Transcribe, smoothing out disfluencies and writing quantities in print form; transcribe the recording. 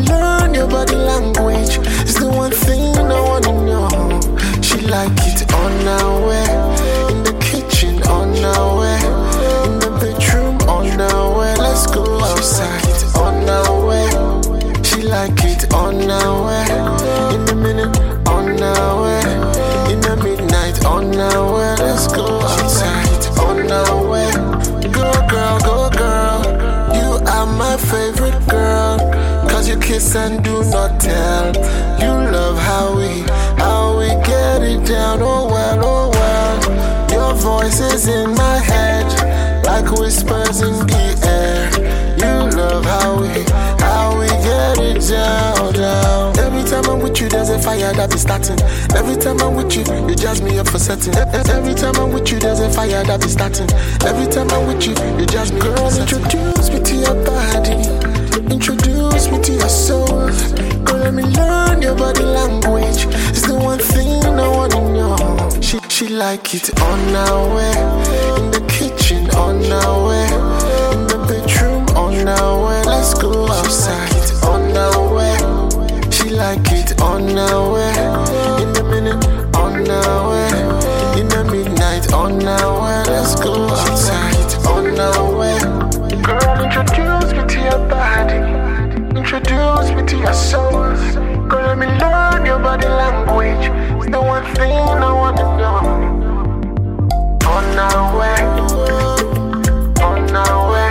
learn your body language. It's the one thing I wanna know. She like it on our way, in the kitchen on our way, in the bedroom on our way. Let's go outside on our way. She like it on our way, in the minute on our way, in the midnight on our way. Let's go outside on our way. Go girl, go girl, you are my favorite girl. Cause you kiss and do not tell. You love how we get it down. Oh well, your voice is in my head, like whispers in the air. You love how we get it down. Every time I'm with you, there's a fire that be starting. Every time I'm with you, you jazz me up for setting. Every time I'm with you, there's a fire that be starting. Every time I'm with you, you jazz me up for setting. Introduce me to your body, introduce me to your soul. Girl, let me learn your body language. It's the one thing I wanna know. She like it on our way, in the kitchen on our way, in the bedroom on our way. Let's go outside on our way. She like it on our way, in the minute on our way, in the midnight on our way. Let's go outside on our way. Girl, introduce me to your body, introduce me to your soul. Girl, let me learn your body language. It's the one thing I wanna know. On our way, on our way.